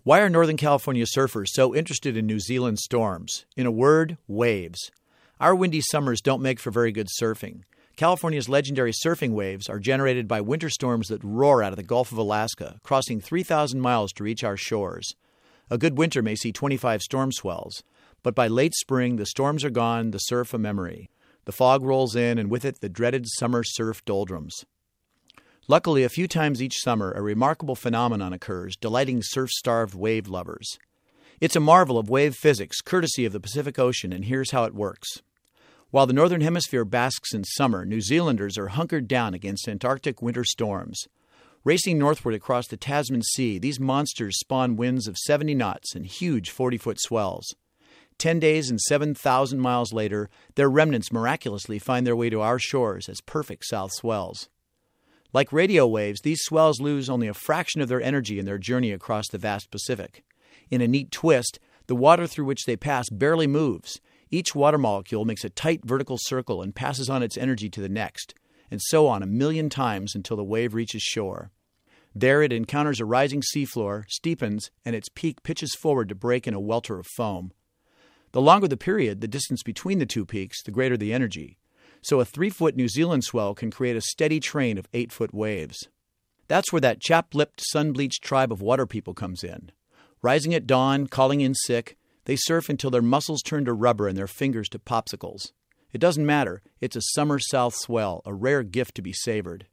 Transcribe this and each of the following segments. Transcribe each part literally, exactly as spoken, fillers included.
Why are Northern California surfers so interested in New Zealand storms? In a word, waves. Our windy summers don't make for very good surfing. California's legendary surfing waves are generated by winter storms that roar out of the Gulf of Alaska, crossing three thousand miles to reach our shores. A good winter may see twenty-five storm swells, but by late spring, the storms are gone, the surf a memory. The fog rolls in, and with it, the dreaded summer surf doldrums. Luckily, a few times each summer, a remarkable phenomenon occurs, delighting surf-starved wave lovers. It's a marvel of wave physics, courtesy of the Pacific Ocean, and here's how it works. While the Northern Hemisphere basks in summer, New Zealanders are hunkered down against Antarctic winter storms. Racing northward across the Tasman Sea, these monsters spawn winds of seventy knots and huge forty-foot swells. Ten days and seven thousand miles later, their remnants miraculously find their way to our shores as perfect south swells. Like radio waves, these swells lose only a fraction of their energy in their journey across the vast Pacific. In a neat twist, the water through which they pass barely moves. Each water molecule makes a tight vertical circle and passes on its energy to the next, and so on a million times until the wave reaches shore. There it encounters a rising seafloor, steepens, and its peak pitches forward to break in a welter of foam. The longer the period, the distance between the two peaks, the greater the energy. So a three-foot New Zealand swell can create a steady train of eight-foot waves. That's where that chap-lipped, sun-bleached tribe of water people comes in. Rising at dawn, calling in sick, they surf until their muscles turn to rubber and their fingers to popsicles. It doesn't matter. It's a summer south swell, a rare gift to be savored.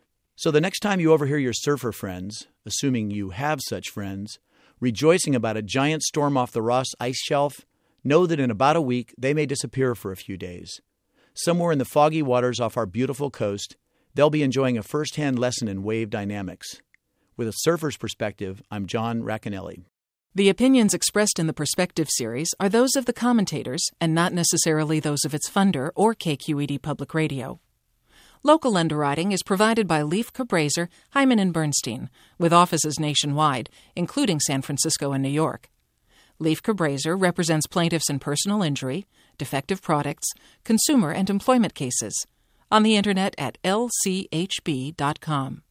So the next time you overhear your surfer friends, assuming you have such friends, rejoicing about a giant storm off the Ross ice shelf, know that in about a week they may disappear for a few days. Somewhere in the foggy waters off our beautiful coast, they'll be enjoying a first-hand lesson in wave dynamics. With a surfer's perspective, I'm John Racanelli. The opinions expressed in the Perspective series are those of the commentators and not necessarily those of its funder or K Q E D Public Radio. Local underwriting is provided by Leif Cabraser, Hyman and Bernstein, with offices nationwide, including San Francisco and New York. Leif Cabraser represents plaintiffs in personal injury, defective products, consumer and employment cases. On the Internet at L C H B dot com.